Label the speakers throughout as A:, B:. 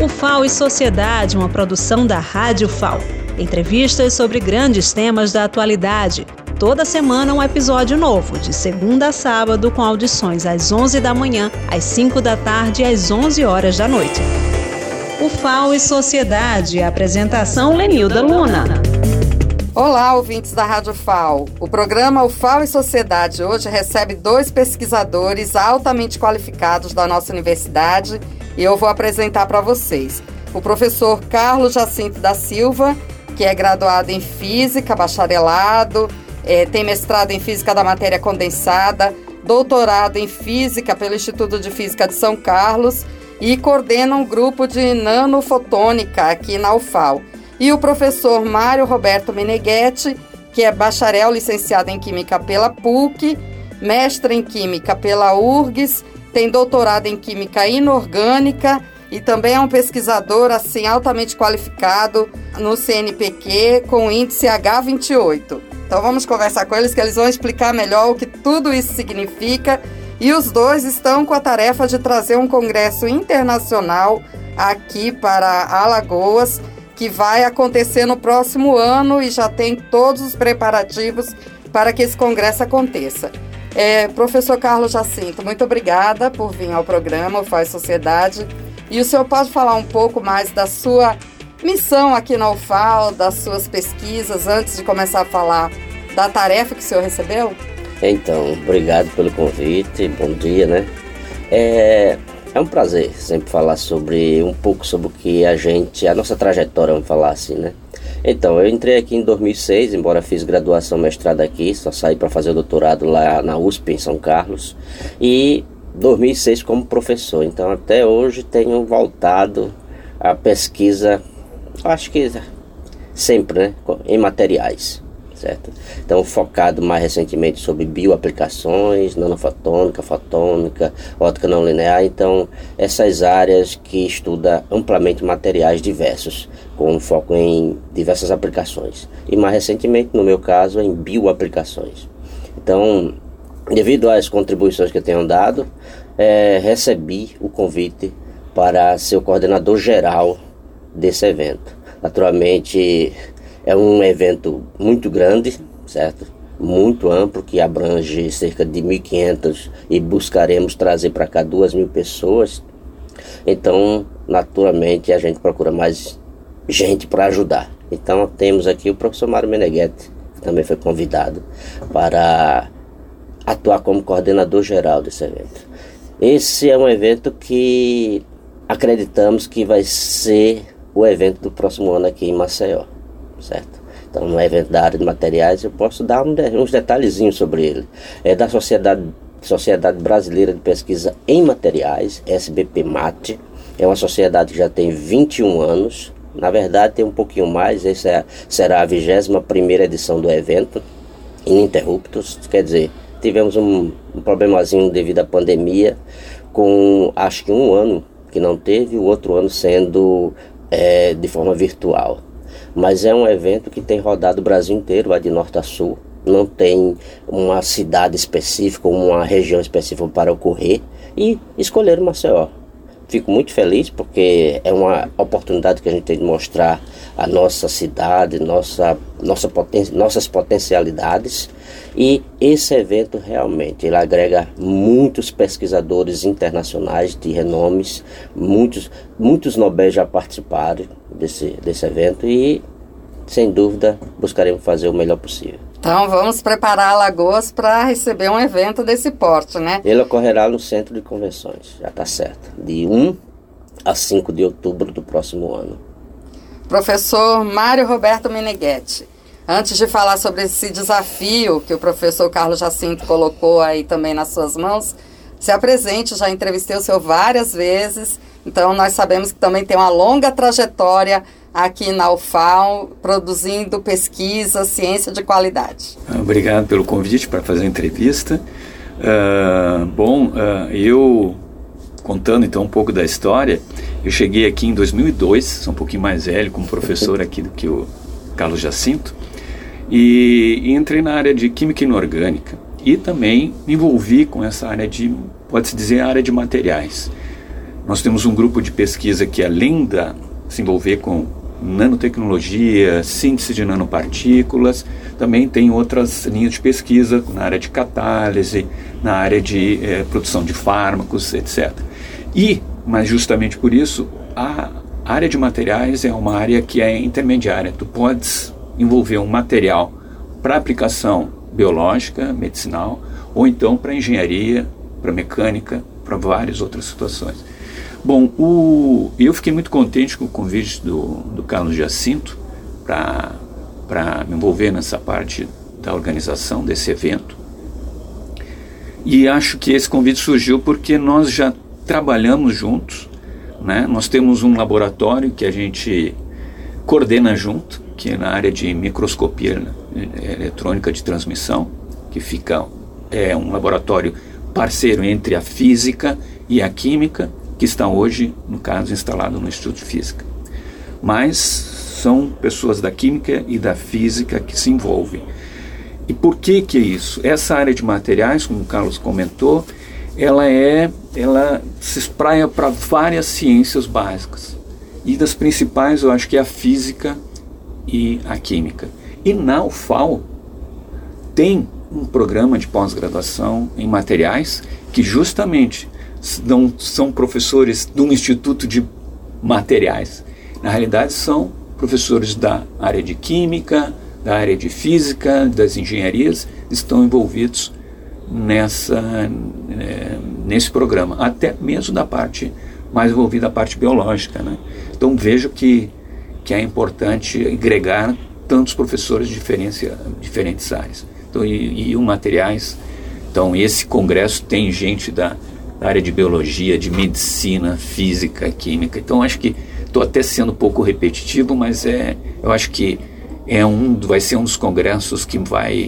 A: O FAO e Sociedade, uma produção da Rádio FAO. Entrevistas sobre grandes temas da atualidade. Toda semana um episódio novo, de segunda a sábado, com audições às 11 da manhã, às 5 da tarde e às 11 horas da noite. O FAO e Sociedade, apresentação Lenilda Luna.
B: Olá, ouvintes da Rádio FAO. O programa O FAO e Sociedade hoje recebe 2 pesquisadores altamente qualificados da nossa universidade e eu vou apresentar para vocês. O professor Carlos Jacinto da Silva, que é graduado em Física, bacharelado, tem mestrado em Física da Matéria Condensada, doutorado em Física pelo Instituto de Física de São Carlos e coordena um grupo de nanofotônica aqui na UFAO. E o professor Mário Roberto Meneghetti, que é bacharel licenciado em Química pela PUC, mestre em Química pela URGS, tem doutorado em Química Inorgânica e também é um pesquisador assim, altamente qualificado no CNPq com o índice H28. Então vamos conversar com eles que eles vão explicar melhor o que tudo isso significa. E os 2 estão com a tarefa de trazer um congresso internacional aqui para Alagoas, que vai acontecer no próximo ano e já tem todos os preparativos para que esse congresso aconteça. Professor Carlos Jacinto, muito obrigada por vir ao programa O FAO e Sociedade. E o senhor pode falar um pouco mais da sua missão aqui na UFAO, das suas pesquisas, antes de começar a falar da tarefa que o senhor recebeu?
C: Então, obrigado pelo convite, bom dia, né? É um prazer sempre falar um pouco sobre o que a nossa trajetória, vamos falar assim, né? Então, eu entrei aqui em 2006, embora fiz graduação, mestrado aqui, só saí para fazer o doutorado lá na USP, em São Carlos, e 2006 como professor. Então, até hoje tenho voltado à pesquisa, acho que sempre, né? Em materiais. Certo? Então, focado mais recentemente sobre bioaplicações, nanofotônica, fotônica, ótica não linear. Então, essas áreas que estudam amplamente materiais diversos, com foco em diversas aplicações. E mais recentemente, no meu caso, em bioaplicações. Então, devido às contribuições que eu tenho dado, recebi o convite para ser o coordenador geral desse evento. Naturalmente, é um evento muito grande, certo? Muito amplo, que abrange cerca de 1.500 e buscaremos trazer para cá 2.000 pessoas. Então, naturalmente, a gente procura mais gente para ajudar. Então, temos aqui o professor Mário Meneghetti, que também foi convidado para atuar como coordenador geral desse evento. Esse é um evento que acreditamos que vai ser o evento do próximo ano aqui em Maceió. Certo? Então, no evento da área de materiais, eu posso dar uns detalhezinhos sobre ele. É da Sociedade Brasileira de Pesquisa em Materiais, SBPMAT. É uma sociedade que já tem 21 anos. Na verdade, tem um pouquinho mais. Essa será a 21ª edição do evento, ininterruptos. Quer dizer, tivemos um problemazinho devido à pandemia, com acho que um ano que não teve, o outro ano sendo de forma virtual. Mas é um evento que tem rodado o Brasil inteiro, vai de norte a sul. Não tem uma cidade específica, uma região específica para ocorrer. E escolheram Maceió. Fico muito feliz porque é uma oportunidade que a gente tem de mostrar a nossa cidade, nossas potencialidades. E esse evento realmente ele agrega muitos pesquisadores internacionais de renomes, muitos Nobéis já participaram desse evento e, sem dúvida, buscaremos fazer o melhor possível.
B: Então vamos preparar Alagoas para receber um evento desse porte, né?
C: Ele ocorrerá no Centro de Convenções, já está certo, de 1 a 5 de outubro do próximo ano.
B: Professor Mário Roberto Meneghetti, antes de falar sobre esse desafio que o professor Carlos Jacinto colocou aí também nas suas mãos, se apresente, já entrevistei o senhor várias vezes, então nós sabemos que também tem uma longa trajetória aqui na UFAO, produzindo pesquisa, ciência de qualidade.
D: Obrigado pelo convite para fazer a entrevista. Eu, contando então um pouco da história, eu cheguei aqui em 2002, sou um pouquinho mais velho como professor aqui do que o Carlos Jacinto, e entrei na área de Química Inorgânica e também me envolvi com essa área de, pode-se dizer, a área de materiais. Nós temos um grupo de pesquisa que, além de se envolver com nanotecnologia, síntese de nanopartículas, também tem outras linhas de pesquisa na área de catálise, na área de produção de fármacos, etc. Mas justamente por isso, a área de materiais é uma área que é intermediária. Tu podes envolver um material para aplicação biológica, medicinal, ou então para engenharia, para mecânica, para várias outras situações. Bom, eu fiquei muito contente com o convite do Carlos Jacinto para me envolver nessa parte da organização desse evento. E acho que esse convite surgiu porque nós já trabalhamos juntos, né? Nós temos um laboratório que a gente coordena junto, que é na área de microscopia eletrônica de transmissão, que é um laboratório parceiro entre a física e a química, que está hoje, no caso, instalado no Instituto de Física. Mas são pessoas da química e da física que se envolvem. E por que é isso? Essa área de materiais, como o Carlos comentou, ela se espraia para várias ciências básicas. E das principais, eu acho que é a física e a química. E na UFAL tem um programa de pós-graduação em materiais que justamente são professores de um instituto de materiais. Na realidade, são professores da área de química, da área de física, das engenharias, estão envolvidos nesse programa, até mesmo da parte mais envolvida, a parte biológica, né? Então vejo que é importante agregar tantos professores de diferentes áreas. Então, e o materiais, então esse congresso tem gente da área de biologia, de medicina, física, química. Então acho que estou até sendo um pouco repetitivo, mas eu acho que vai ser um dos congressos que vai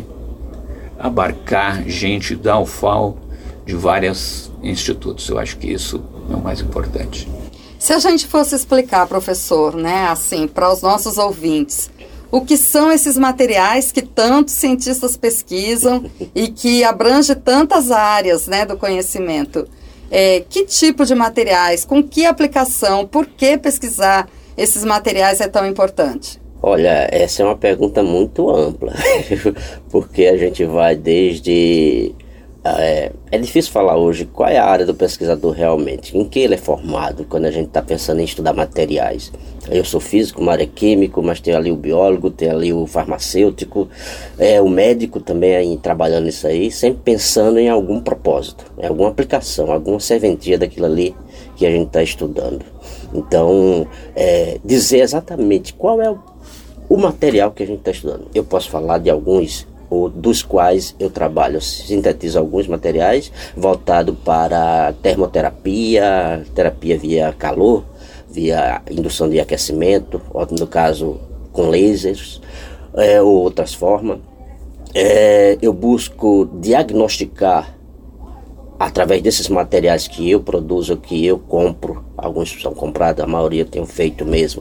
D: abarcar gente da UFAL de vários institutos. Eu acho que isso é o mais importante.
B: Se a gente fosse explicar, professor, né, assim, para os nossos ouvintes, o que são esses materiais que tantos cientistas pesquisam e que abrange tantas áreas, né, do conhecimento, que tipo de materiais, com que aplicação, por que pesquisar esses materiais é tão importante?
C: Olha, essa é uma pergunta muito ampla, porque a gente vai desde... É difícil falar hoje qual é a área do pesquisador realmente, em que ele é formado, quando a gente está pensando em estudar materiais. Eu sou físico, uma área químico, mas tem ali o biólogo, tem ali o farmacêutico, o médico também aí trabalhando nisso aí, sempre pensando em algum propósito, em alguma aplicação, alguma serventia daquilo ali que a gente está estudando. Então, dizer exatamente qual é o material que a gente está estudando. Eu posso falar de alguns dos quais eu trabalho. Eu sintetizo alguns materiais voltados para termoterapia, terapia via calor, via indução de aquecimento, no caso com lasers, ou outras formas. Eu busco diagnosticar através desses materiais que eu produzo, que eu compro, alguns são comprados, a maioria eu tenho feito mesmo,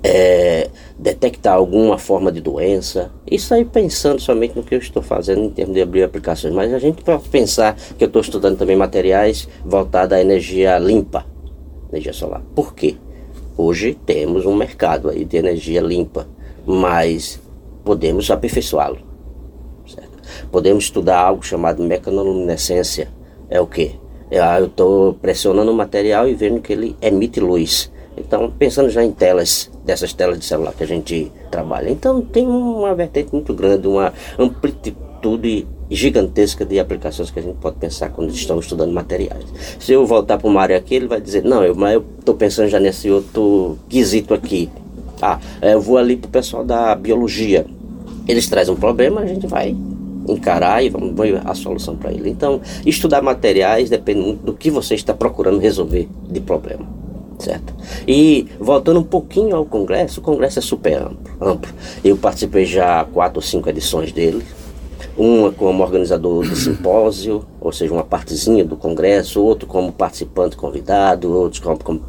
C: detectar alguma forma de doença. Isso aí pensando somente no que eu estou fazendo em termos de abrir aplicações, mas a gente pode pensar que eu estou estudando também materiais voltados à energia limpa, energia solar. Por quê? Hoje temos um mercado aí de energia limpa, mas podemos aperfeiçoá-lo, certo? Podemos estudar algo chamado mecanoluminescência. É o quê? Eu estou pressionando o material e vendo que ele emite luz. Então, pensando já em dessas telas de celular que a gente trabalha. Então, tem uma vertente muito grande, uma amplitude gigantesca de aplicações que a gente pode pensar quando estamos estudando materiais. Se eu voltar para uma área aqui, ele vai dizer, não, mas eu estou pensando já nesse outro quesito aqui. Eu vou ali para o pessoal da biologia. Eles trazem um problema, a gente vai encarar e vamos ver a solução para ele. Então, estudar materiais depende muito do que você está procurando resolver de problema, certo? E voltando um pouquinho ao congresso, o congresso é super amplo. Eu participei já 4 ou 5 edições dele, uma como organizador do simpósio, ou seja, uma partezinha do congresso, outro como participante convidado, outros como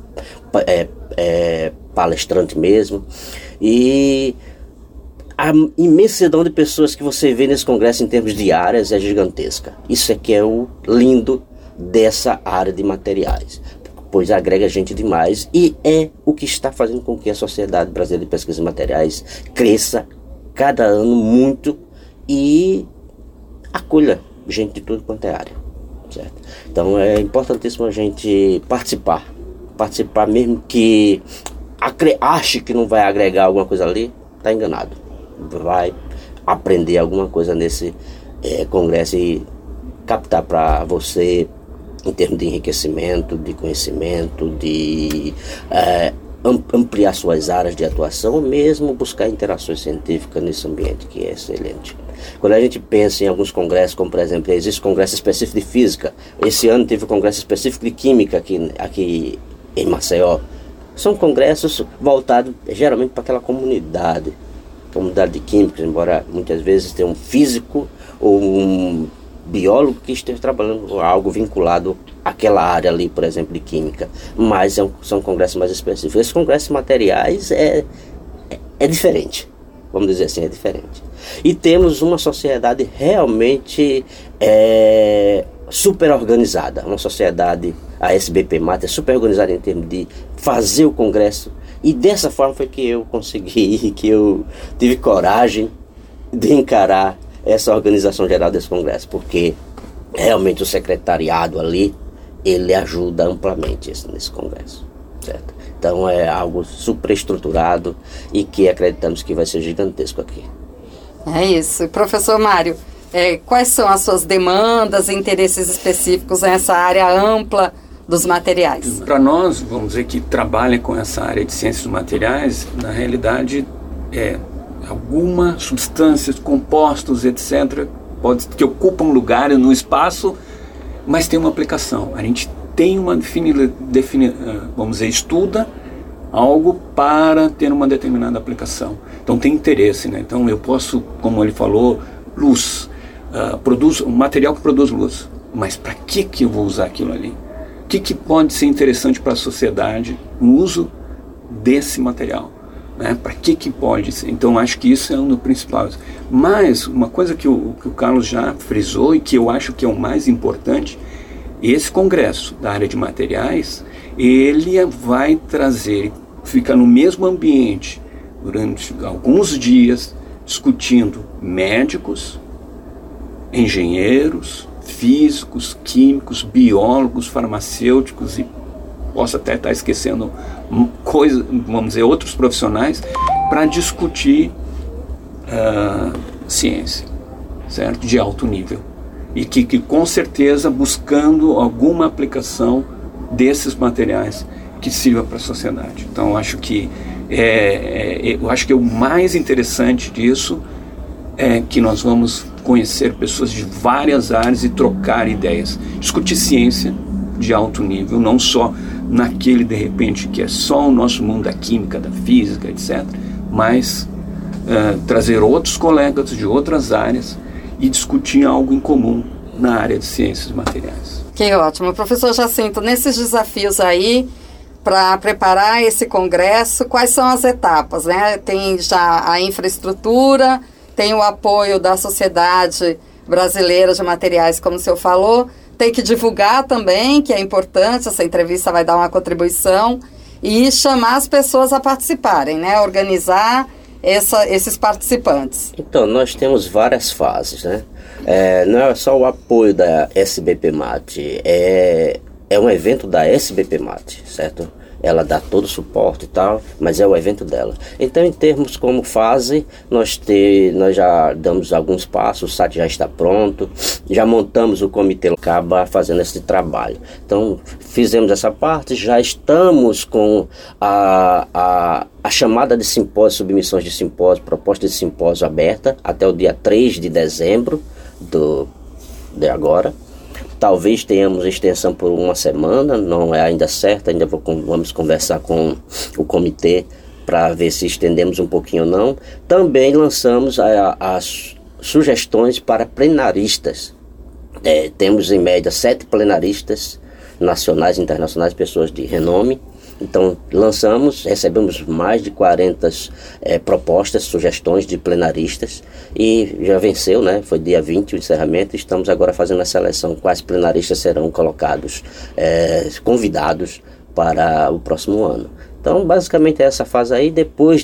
C: palestrante mesmo. E a imensidão de pessoas que você vê nesse congresso em termos de áreas é gigantesca. Isso é que é o lindo dessa área de materiais. pois agrega gente demais e é o que está fazendo com que a Sociedade Brasileira de Pesquisas e Materiais cresça cada ano muito e acolha gente de tudo quanto é área, certo? Então é importantíssimo a gente participar mesmo que ache que não vai agregar alguma coisa ali, está enganado, vai aprender alguma coisa nesse congresso e captar para você em termos de enriquecimento, de conhecimento, de ampliar suas áreas de atuação, ou mesmo buscar interações científicas nesse ambiente que é excelente. Quando a gente pensa em alguns congressos, como por exemplo, existe congresso específico de física, esse ano teve um congresso específico de química aqui em Maceió. São congressos voltados geralmente para aquela comunidade de químicos, embora muitas vezes tenha um físico ou um biólogo que esteja trabalhando algo vinculado àquela área ali, por exemplo, de química, mas são congressos mais específicos. Esses congressos materiais é diferente, vamos dizer assim, é diferente. E temos uma sociedade realmente super organizada, uma sociedade, a SBPMAT é super organizada em termos de fazer o congresso, e dessa forma foi que eu consegui, que eu tive coragem de encarar essa organização geral desse congresso, porque realmente o secretariado ali, ele ajuda amplamente nesse congresso, certo? Então é algo super estruturado e que acreditamos que vai ser gigantesco aqui.
B: É isso. E professor Mário, quais são as suas demandas e interesses específicos nessa área ampla dos materiais?
D: Para nós, vamos dizer, que trabalha com essa área de ciências dos materiais, na realidade algumas substâncias, compostos, etc., que ocupam lugar no espaço, mas tem uma aplicação. A gente tem uma vamos dizer, estuda algo para ter uma determinada aplicação. Então tem interesse, né? Então eu posso, como ele falou, luz, um material que produz luz, mas para que eu vou usar aquilo ali? O que pode ser interessante para a sociedade no uso desse material? Né? Para que pode ser? Então acho que isso é um dos principais. Mas uma coisa que o Carlos já frisou e que eu acho que é o mais importante, esse congresso da área de materiais, ele vai trazer, fica no mesmo ambiente durante alguns dias, discutindo médicos, engenheiros, físicos, químicos, biólogos, farmacêuticos e posso até estar esquecendo coisas, vamos dizer, outros profissionais, para discutir ciência, certo? De alto nível. E que com certeza buscando alguma aplicação desses materiais que sirva para a sociedade. Então eu acho que o mais interessante disso é que nós vamos conhecer pessoas de várias áreas e trocar ideias, discutir ciência de alto nível, não só naquele, de repente, que é só o nosso mundo da química, da física, etc., mas trazer outros colegas de outras áreas e discutir algo em comum na área de ciências materiais.
B: Que ótimo. Professor Jacinto, nesses desafios aí, para preparar esse congresso, quais são as etapas, né? Tem já a infraestrutura, tem o apoio da Sociedade Brasileira de Materiais, como o senhor falou, tem que divulgar também, que é importante, essa entrevista vai dar uma contribuição, e chamar as pessoas a participarem, né? Organizar esses participantes.
C: Então, nós temos várias fases, né? Não é só o apoio da SBPMAT, é um evento da SBPMAT, certo? Ela dá todo o suporte e tal, mas é o evento dela. Então, em termos como fase, nós já damos alguns passos, o site já está pronto, já montamos o comitê, acaba fazendo esse trabalho. Então, fizemos essa parte, já estamos com a chamada de simpósio, submissões de simpósio, proposta de simpósio aberta até o dia 3 de dezembro de agora. Talvez tenhamos extensão por uma semana, não é ainda certo, ainda vamos conversar com o comitê para ver se estendemos um pouquinho ou não. Também lançamos as sugestões para plenaristas. Temos em média 7 plenaristas nacionais e internacionais, pessoas de renome. Então recebemos mais de 40 propostas, sugestões de plenaristas e já venceu, né? Foi dia 20 o encerramento, estamos agora fazendo a seleção, quais plenaristas serão colocados, convidados para o próximo ano. Então, basicamente é essa fase aí. Depois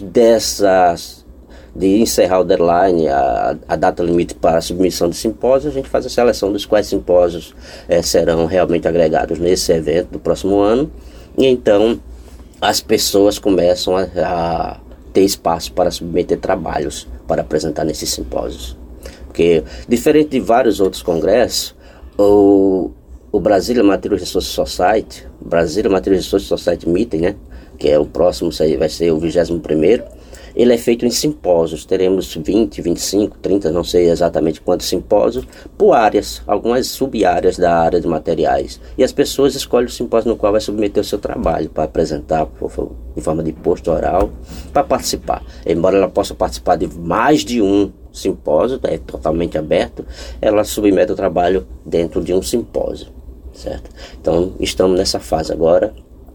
C: de encerrar o deadline, a data limite para a submissão de simpósios, a gente faz a seleção dos quais simpósios serão realmente agregados nesse evento do próximo ano. E então as pessoas começam a ter espaço para submeter trabalhos para apresentar nesses simpósios. Porque, diferente de vários outros congressos, o Brazilian Material Resource Society, Brazilian Material Resource Society Meeting, né, que é o próximo, vai ser o 21º, ele é feito em simpósios. Teremos 20, 25, 30, não sei exatamente quantos simpósios, por áreas, algumas sub-áreas da área de materiais. E as pessoas escolhem o simpósio no qual vai submeter o seu trabalho, para apresentar em forma de posto oral, para participar. Embora ela possa participar de mais de um simpósio, é totalmente aberto, ela submete o trabalho dentro de um simpósio, certo? Então, estamos nessa fase agora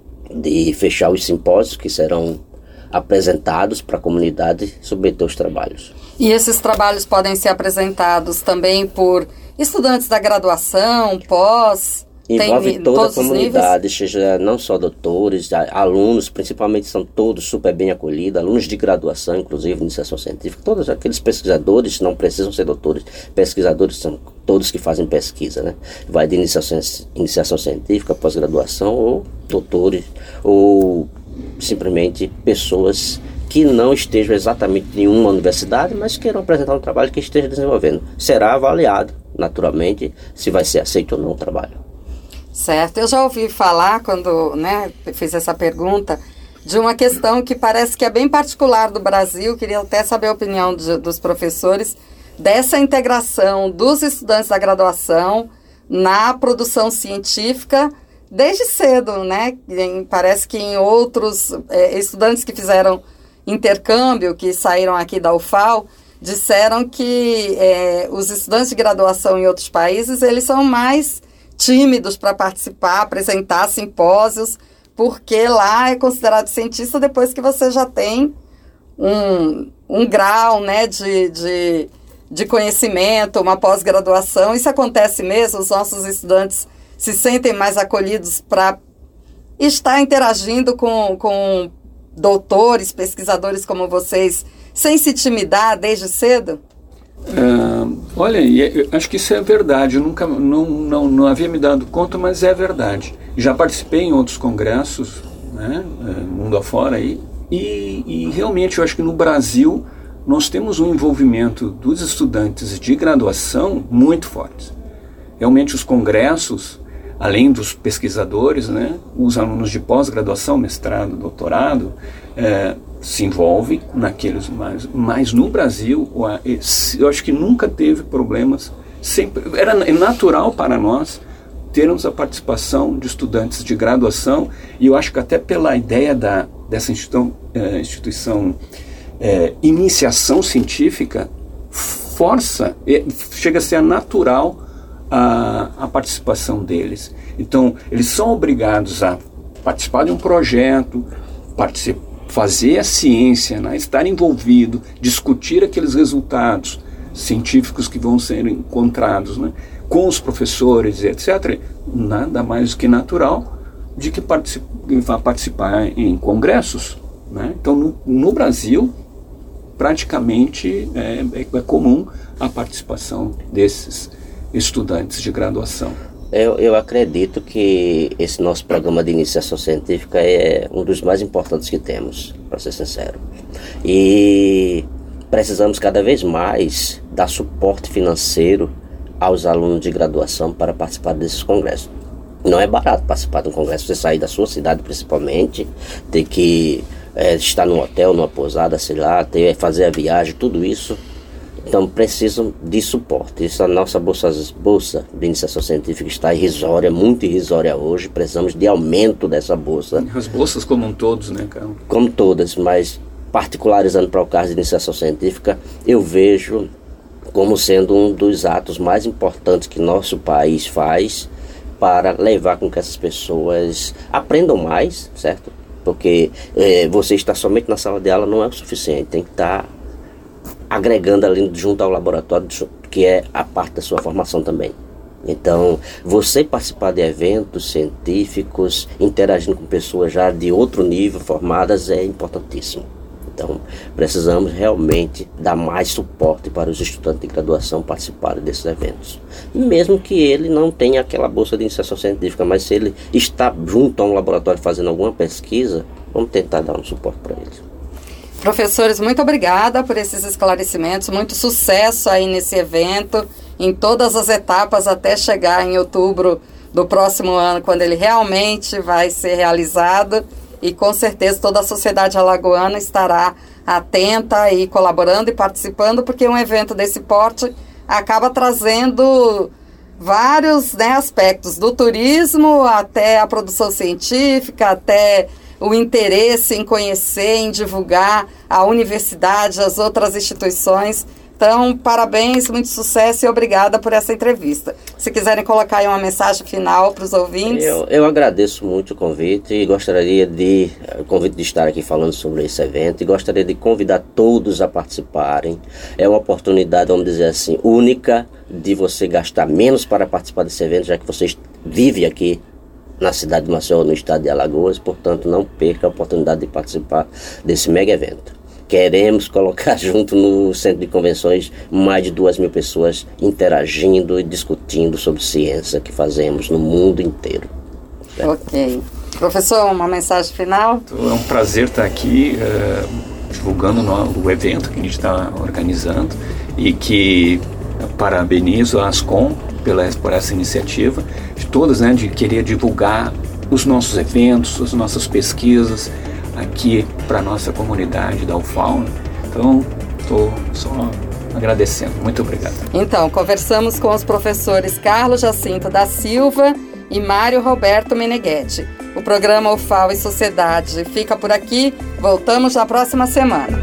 C: de fechar os simpósios que serão apresentados para a comunidade submeter os trabalhos.
B: E esses trabalhos podem ser apresentados também por estudantes da graduação, pós?
C: Envolve toda a comunidade, seja não só doutores, alunos, principalmente são todos super bem acolhidos, alunos de graduação, inclusive, de iniciação científica, todos aqueles pesquisadores não precisam ser doutores, pesquisadores são todos que fazem pesquisa, né? Vai de iniciação científica, pós-graduação, ou doutores, ou simplesmente pessoas que não estejam exatamente em uma universidade, mas queiram apresentar um trabalho que esteja desenvolvendo. Será avaliado, naturalmente, se vai ser aceito ou não o trabalho.
B: Certo, eu já ouvi falar, quando fiz essa pergunta, de uma questão que parece que é bem particular do Brasil, queria até saber a opinião dos professores, dessa integração dos estudantes da graduação na produção científica desde cedo, né? Parece que em outros estudantes que fizeram intercâmbio, que saíram aqui da UFAL, disseram que os estudantes de graduação em outros países, eles são mais tímidos para participar, apresentar simpósios, porque lá é considerado cientista depois que você já tem um grau, né, de conhecimento, uma pós-graduação. Isso acontece mesmo? Os nossos estudantes se sentem mais acolhidos para estar interagindo com doutores, pesquisadores como vocês, sem se intimidar desde cedo?
D: Olha, eu acho que isso é verdade. Eu nunca não havia me dado conta, mas é verdade. Já participei em outros congressos, né, mundo afora aí, e realmente eu acho que no Brasil nós temos um envolvimento dos estudantes de graduação muito forte. Realmente os congressos, além dos pesquisadores, né, os alunos de pós-graduação, mestrado, doutorado, se envolvem naqueles, mas no Brasil eu acho que nunca teve problemas, sempre era natural para nós termos a participação de estudantes de graduação, e eu acho que até pela ideia dessa instituição iniciação científica, chega a ser natural a participação deles. Então eles são obrigados a participar de um projeto, fazer a ciência, né, estar envolvido, discutir aqueles resultados científicos que vão ser encontrados, né, com os professores, etc. Nada mais do que natural de que vá participar em congressos, né? Então, no Brasil, praticamente é comum a participação desses estudantes de graduação.
C: Eu acredito que esse nosso programa de iniciação científica é um dos mais importantes que temos, para ser sincero. E precisamos cada vez mais dar suporte financeiro aos alunos de graduação para participar desses congressos. Não é barato participar de um congresso, você sair da sua cidade principalmente, ter que estar num hotel, numa pousada, sei lá, fazer a viagem, tudo isso. Então precisam de suporte. Isso, a nossa bolsa de iniciação científica está irrisória, muito irrisória hoje. Precisamos de aumento dessa bolsa.
D: As bolsas como um todos, né, Carlos?
C: Como todas, mas particularizando para o caso de iniciação científica, eu vejo como sendo um dos atos mais importantes que nosso país faz para levar com que essas pessoas aprendam mais, certo? Porque você estar somente na sala de aula não é o suficiente, tem que estar agregando ali junto ao laboratório, que é a parte da sua formação também. Então, você participar de eventos científicos, interagindo com pessoas já de outro nível, formadas, é importantíssimo. Então, precisamos realmente dar mais suporte para os estudantes de graduação participarem desses eventos. Mesmo que ele não tenha aquela bolsa de iniciação científica, mas se ele está junto a um laboratório fazendo alguma pesquisa, vamos tentar dar um suporte para ele.
B: Professores, muito obrigada por esses esclarecimentos, muito sucesso aí nesse evento, em todas as etapas até chegar em outubro do próximo ano, quando ele realmente vai ser realizado, e com certeza toda a sociedade alagoana estará atenta e colaborando e participando, porque um evento desse porte acaba trazendo vários, né, aspectos, do turismo até a produção científica, até o interesse em conhecer, em divulgar a universidade, as outras instituições. Então, parabéns, muito sucesso e obrigada por essa entrevista. Se quiserem colocar aí uma mensagem final para os ouvintes.
C: Eu agradeço muito o convite e gostaria de estar aqui falando sobre esse evento e gostaria de convidar todos a participarem. É uma oportunidade, vamos dizer assim, única de você gastar menos para participar desse evento, já que você vive aqui na cidade de Maceió, no estado de Alagoas, portanto não perca a oportunidade de participar desse mega evento. Queremos colocar junto no centro de convenções mais de 2.000 pessoas interagindo e discutindo sobre ciência que fazemos no mundo inteiro.
B: Ok. Professor, uma mensagem final?
D: É um prazer estar aqui divulgando o evento que a gente está organizando e que parabenizo a Ascom por essa iniciativa de todas, né, de querer divulgar os nossos eventos, as nossas pesquisas aqui para a nossa comunidade da UFAL. Então, estou só agradecendo. Muito obrigado.
B: Então, conversamos com os professores Carlos Jacinto da Silva e Mário Roberto Meneghetti. O programa UFAL e Sociedade fica por aqui. Voltamos na próxima semana.